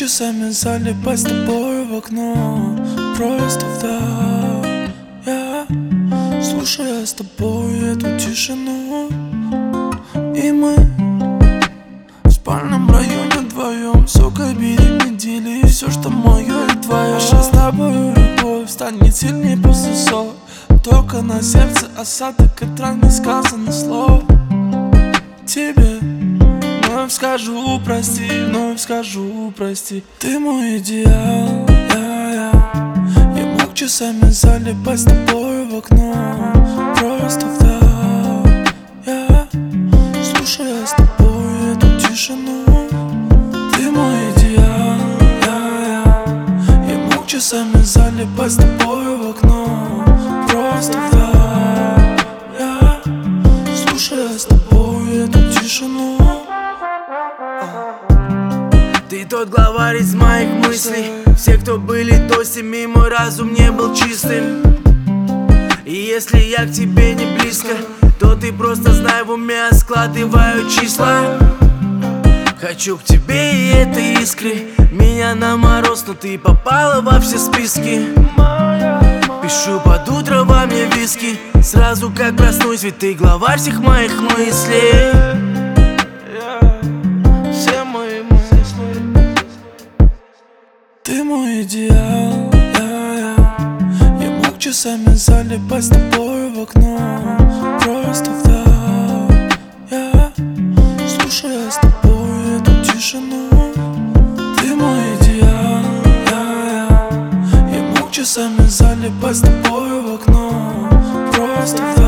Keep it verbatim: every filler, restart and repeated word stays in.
часами залипать с тобой в окно, просто вдаль. Я слушаю с тобой эту тишину, и мы в спальном районе вдвоем, сука, бери, не дели все, что мое и твое. Наша с тобой любовь станет сильнее после ссор, только на сердце осадок от ран не сказано слов. Тебе вновь скажу прости, вновь скажу прости. Ты мой идеал, я, я Я мог часами залипать с тобой в окно, просто вдаль. Я слушаю с тобой эту тишину, ты мой идеал, я, я Я мог часами залипать с тобой в окно, просто вдаль. Я слушаю с тобой эту тишину. Ты тот главарь из моих мыслей. Все, кто были тостями, мой разум не был чистым. И если я к тебе не близко, то ты просто знай, в уме складываю числа. Хочу к тебе и этой искры, меня на мороз, но ты попала во все списки. Пишу под утро во мне виски, сразу как проснусь, ведь ты главарь всех моих мыслей. Ты мой идеал, я, я Я мог часами залипать с тобой в окно, просто вдаль. Я слушаю с тобой эту тишину, ты мой идеал, я, я Я мог часами залипать с тобой в окно, просто вдаль.